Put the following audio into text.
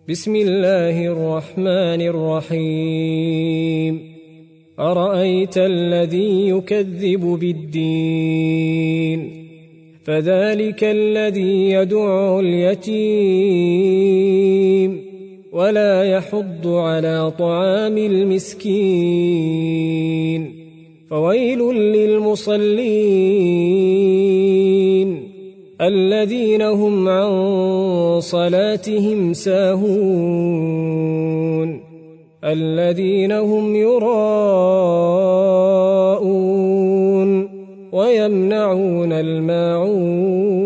بسم الله الرحمن الرحيم أرأيت الذي يكذب بالدين فذلك الذي يدع اليتيم ولا يحض على طعام المسكين فويل للمصلين الذين هم عن صلاتهم ساهون الذين هم يراءون ويمنعون الماعون